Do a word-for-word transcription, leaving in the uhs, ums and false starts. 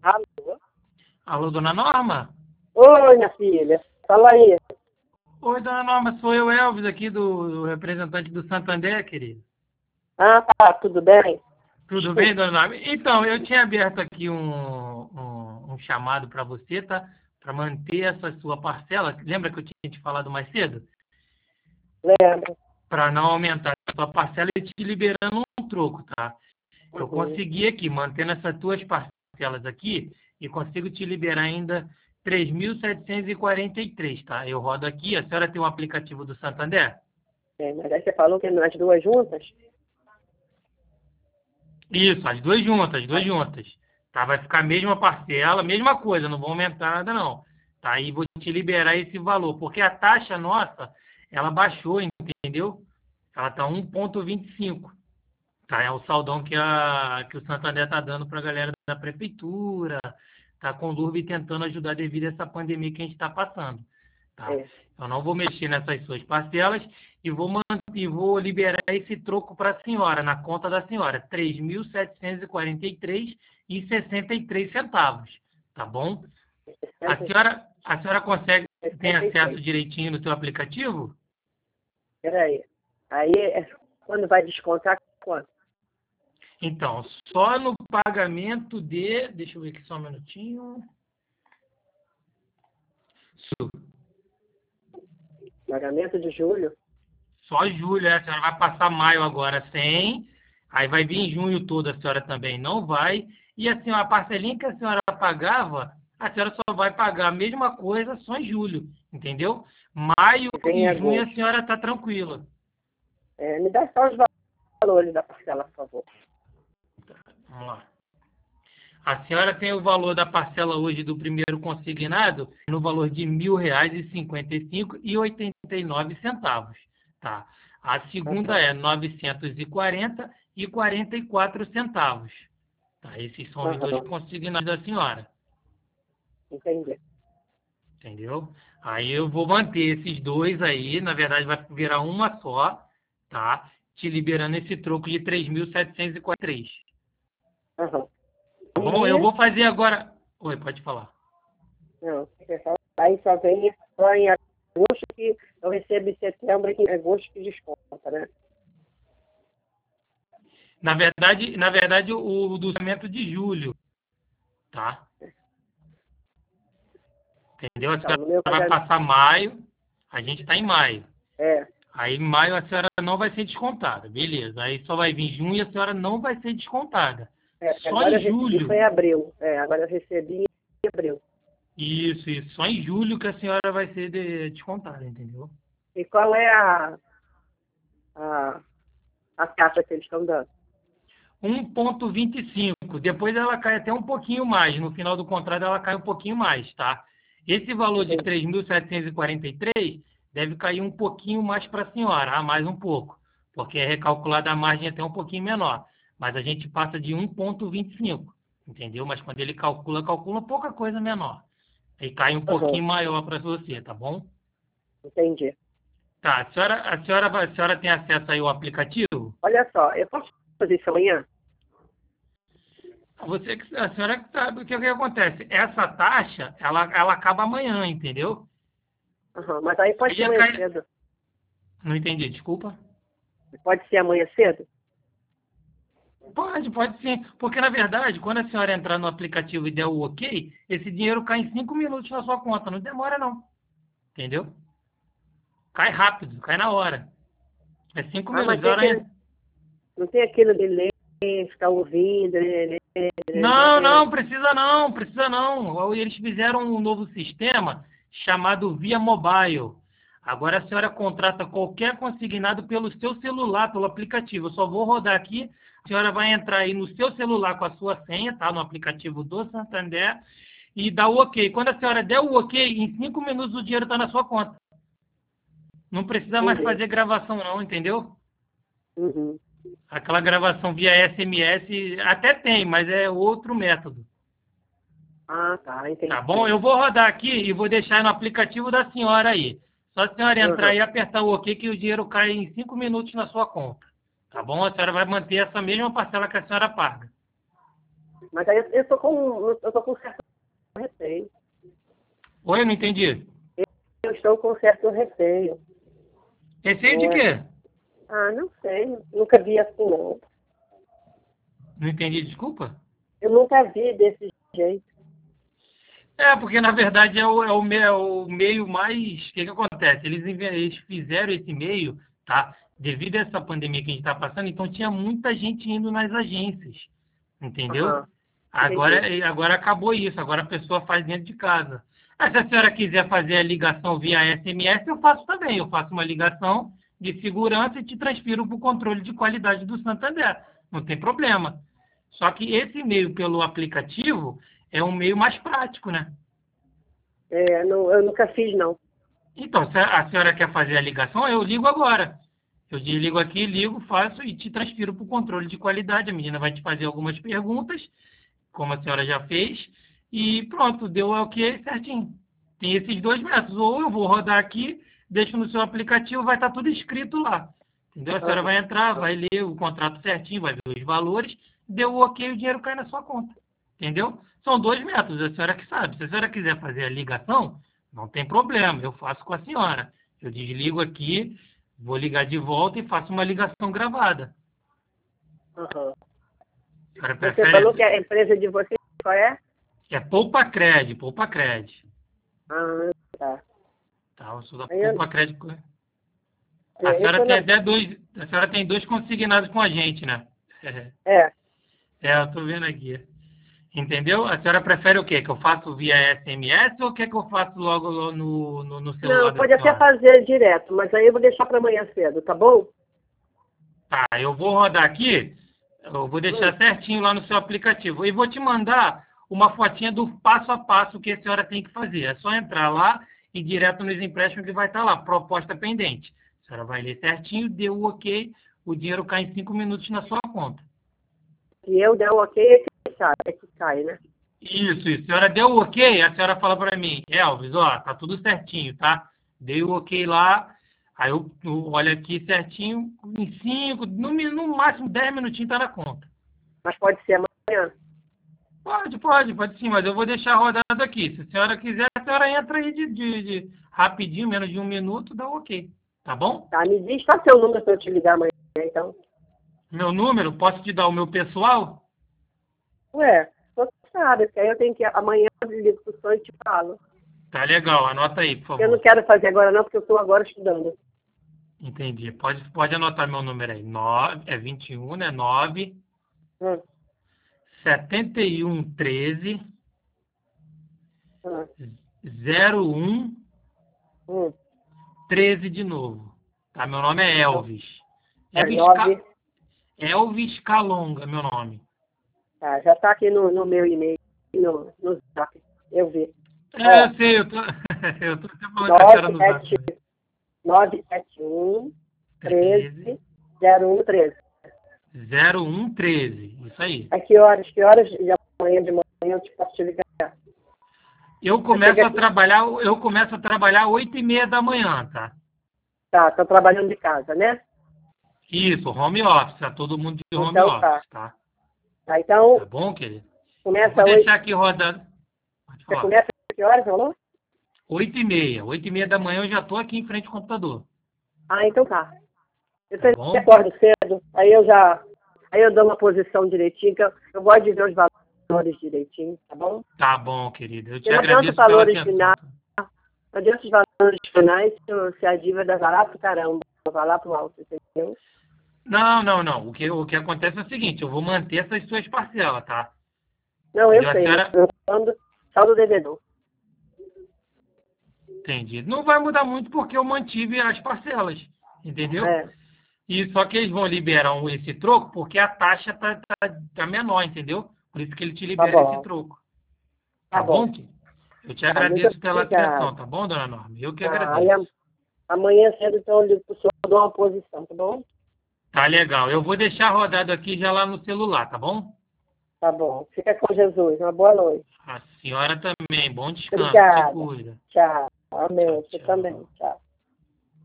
Alô? Alô, dona Norma? Oi, minha filha. Fala aí. Oi, dona Norma, sou eu, Elvis, aqui do, do representante do Santander, querido. Ah, tá, tudo bem? Tudo bem, dona Norma? Então, eu tinha aberto aqui um, um, um chamado para você, tá? Para manter essa sua parcela. Lembra que eu tinha te falado mais cedo? Lembro. Para não aumentar a sua parcela e te liberando um troco, tá? Eu Uhum. consegui aqui, mantendo essas tuas parcelas aqui, e consigo te liberar ainda três mil setecentos e quarenta e três, tá? Eu rodo aqui, a senhora tem um aplicativo do Santander? É, mas aí você falou que nas duas juntas? Isso, as duas juntas, as duas Ah, juntas. Tá? Vai ficar a mesma parcela, mesma coisa, não vou aumentar nada não. Tá? Aí vou te liberar esse valor, porque a taxa nossa, ela baixou, entendeu? Ela tá um vírgula vinte e cinco. Tá? É o saldão que, a, que o Santander tá dando para a galera da prefeitura, tá com o Lurb tentando ajudar devido a essa pandemia que a gente está passando. Tá? é. Eu não vou mexer nessas suas parcelas e vou, man- e vou liberar esse troco para a senhora, na conta da senhora, três mil setecentos e quarenta e três e sessenta e três centavos, tá bom? A sessenta, senhora, a senhora consegue, tem sessenta e acesso seis. direitinho no seu aplicativo? Peraí. Aí, é, quando vai descontar, quanto? Então, só no pagamento de, deixa eu ver aqui só um minutinho. Pagamento de julho? Só julho, né? A senhora vai passar maio agora sem, aí vai vir em junho todo, a senhora também não vai. E assim, a parcelinha que a senhora pagava, a senhora só vai pagar a mesma coisa só em julho, entendeu? Maio E vem em e junho a agosto. senhora está tranquila. É, me dá só os valores da parcela, por favor. Vamos lá. A senhora tem o valor da parcela hoje do primeiro consignado no valor de mil reais e cinquenta e cinco e oitenta e nove centavos, tá? A segunda Uhum. é novecentos e quarenta e quarenta e quatro centavos, tá? Esses são os dois Uhum. consignados da senhora, Entendi. entendeu? Aí eu vou manter esses dois aí, na verdade vai virar uma só, tá? Te liberando esse troco de três mil setecentos e quarenta e três, Uhum. tá bom? Eu E, vou fazer agora. Oi, pode falar. não, você fala- aí só vem só em agosto que eu recebo em setembro e em agosto que desconta, né? Na verdade, na verdade o, o do orçamento de julho, tá? Entendeu? A Então, senhora no meu vai pagamento, passar maio, a gente está em maio. é, Aí em maio a senhora não vai ser descontada, beleza. Aí só vai vir junho e a senhora não vai ser descontada. é, Só agora em eu recebi foi em julho. abril. É, agora eu recebi em abril. Isso, isso. Só em julho que a senhora vai ser de- descontada, entendeu? E qual é a, a, a taxa que eles estão dando? um vírgula vinte e cinco. Depois ela cai até um pouquinho mais. No final do contrato ela cai um pouquinho mais, tá? Esse valor de Entendi. três mil setecentos e quarenta e três deve cair um pouquinho mais para a senhora, ah, mais um pouco, porque é recalculada a margem até um pouquinho menor. Mas a gente passa de um vírgula vinte e cinco, entendeu? Mas quando ele calcula, calcula pouca coisa menor. Aí cai um Uhum. pouquinho maior para você, tá bom? Entendi. Tá, a senhora, a senhora, vai- a senhora tem acesso aí ao aplicativo? Olha só, eu posso fazer isso amanhã? Você, que- a senhora que sabe o que, que acontece. Essa taxa, ela, ela acaba amanhã, entendeu? Uhum. Mas aí pode Aí ser já amanhã cai. cedo. Não entendi, desculpa. Pode ser amanhã cedo? Pode, pode sim. Porque, na verdade, quando a senhora entrar no aplicativo e der o ok, esse dinheiro cai em cinco minutos na sua conta. Não demora, não. Entendeu? Cai rápido, cai na hora. É cinco Ah, mas minutos. A tem hora aquele, entra. não tem aquele delay, ficar ouvindo, né, né, né, né, Não, né. não, precisa não, precisa não. Eles fizeram um novo sistema chamado Via Mobile. Agora a senhora contrata qualquer consignado pelo seu celular, pelo aplicativo. Eu só vou rodar aqui. A senhora vai entrar aí no seu celular com a sua senha, tá? No aplicativo do Santander e dar o ok. Quando a senhora der o ok, em cinco minutos o dinheiro está na sua conta. Não precisa mais Entendi. fazer gravação não, entendeu? Uhum. Aquela gravação via S M S até tem, mas é outro método. Ah, tá, Tá bom? entendi. Eu vou rodar aqui e vou deixar no aplicativo da senhora aí. Só a senhora entrar Uhum. e apertar o OK que o dinheiro cai em cinco minutos na sua conta. Tá bom? A senhora vai manter essa mesma parcela que a senhora paga. Mas aí eu tô com, eu tô com certo receio. Oi, eu não entendi. Eu estou com certo receio. Receio de É. quê? Ah, não sei. Nunca vi assim, não. Não entendi, desculpa. Eu nunca vi desse jeito. É, porque na verdade é o, é o, me- é o meio mais. O que, que acontece? Eles, inve- eles fizeram esse meio, tá? Devido a essa pandemia que a gente está passando, então tinha muita gente indo nas agências. Entendeu? Aham, entendi. Agora, agora acabou isso, agora a pessoa faz dentro de casa. Mas se a senhora quiser fazer a ligação via S M S, eu faço também. Eu faço uma ligação de segurança e te transfiro para o controle de qualidade do Santander. Não tem problema. Só que esse e-mail pelo aplicativo é um meio mais prático, né? É, não, eu nunca fiz, não. Então, se a senhora quer fazer a ligação, eu ligo agora. Eu desligo aqui, ligo, faço e te transfiro para o controle de qualidade. A menina vai te fazer algumas perguntas, como a senhora já fez, e pronto, deu o ok certinho. Tem esses dois métodos. Ou eu vou rodar aqui, deixo no seu aplicativo, vai estar tudo escrito lá. Entendeu? A senhora vai entrar, vai ler o contrato certinho, vai ver os valores, deu o ok, o dinheiro cai na sua conta. Entendeu? São dois métodos, a senhora que sabe. Se a senhora quiser fazer a ligação, não tem problema, eu faço com a senhora. Eu desligo aqui, vou ligar de volta e faço uma ligação gravada. Aham. A senhora Você prefere... falou que a empresa de vocês, qual é? É Poupa Cred, Poupa Cred. Ah, tá. Tá, eu sou da Aí eu, Poupa Cred. A é, eu senhora tô tem na, até dois, a senhora tem dois consignados com a gente, né? é, É, eu tô vendo aqui. Entendeu? A senhora prefere o quê? Que eu faço via S M S ou quer que eu faço logo no, no, no celular não, da pode até senhora? fazer direto, mas aí eu vou deixar para amanhã cedo, tá bom? Tá, eu vou rodar aqui, eu vou Hum, deixar certinho lá no seu aplicativo. E vou te mandar uma fotinha do passo a passo que a senhora tem que fazer. É só entrar lá e direto nos empréstimos que vai estar lá, proposta pendente. A senhora vai ler certinho, deu o ok, o dinheiro cai em cinco minutos na sua conta. se eu der o ok, é que sai, é que cai, né? Isso, isso. A senhora deu o ok, a senhora fala para mim, Elvis, ó, tá tudo certinho, tá? Dei o ok lá, aí eu, eu olho aqui certinho, em cinco, no, mi- no máximo dez minutinhos tá na conta. Mas pode ser amanhã. Pode, pode, pode sim, mas eu vou deixar rodado aqui. Se a senhora quiser, a senhora entra aí de, de, de rapidinho, menos de um minuto, dá o ok. Tá bom? Tá, me diz qual é o seu número para eu te ligar amanhã, então. Meu número, posso te dar o meu pessoal? Ué, você sabe, porque aí eu tenho que, amanhã eu ligo pro senhor e te falo. Tá legal, anota aí, por Eu não favor. quero fazer agora não, porque eu estou agora estudando. Entendi. Pode, pode anotar meu número aí. Nove, é vinte e um, né? Nove Hum, setenta e um treze hum, zero um hum. treze de novo. Tá? Meu nome é Então, Elvis. é Elvis, Ca... nove. Elvis Calonga, meu nome. Tá, já está aqui no, no meu e-mail, no, no zap. Eu vi. É, Ó, eu sei, eu tô, eu tô até falando com a senhora nove no zap. sete nove sete um treze treze zero um treze. zero um treze. Isso aí. A que horas? Que horas de amanhã de manhã eu te posso te ligar? Eu Eu começo chego a aqui. trabalhar, eu começo a trabalhar oito e meia da manhã, tá? Tá, tô trabalhando de casa, né? Isso, home office, tá todo mundo de home Então tá. office, tá? Tá, Tá então bom, querido? Eu vou começa hoje. deixar aqui rodando. Pode Você falar. começa a que horas, falou? Oito e meia. Oito e meia da manhã eu já tô aqui em frente ao computador. Ah, então tá. Eu Tá sempre bom? acordo cedo, aí eu já. Aí eu dou uma posição direitinho, que eu, eu gosto de ver os valores direitinho, tá bom? Tá bom, querido. Eu te E não adianta os agradeço pela valores atenção. finais, não adianta os valores finais se, se a dívida vai lá pro caramba, vai lá pro alto, entendeu? Não, não, não. O que, o que acontece é o seguinte, eu vou manter essas suas parcelas, tá? Não, eu Entendeu? A sei, mas senhora... eu saldo, saldo devedor. Entendi. Não vai mudar muito porque eu mantive as parcelas, entendeu? É, E só que eles vão liberar um- esse troco porque a taxa tá, tá, tá menor, entendeu? Por isso que ele te tá libera esse bom, troco. tá Tá bom, bom. querido? Eu te Tá, muito agradeço pela obrigada. atenção, tá bom, dona Norma? Eu que Tá, aí agradeço. am- amanhã cedo então eu ligo pro senhor, eu dou uma posição, tá bom? Tá legal. Eu vou deixar rodado aqui já lá no celular, tá bom? Tá bom. Fica com Jesus. Uma boa noite. A senhora também. Bom descanso. Se Obrigada. cuida. Tchau. Amém. Tchau, Você tchau. também. Tchau.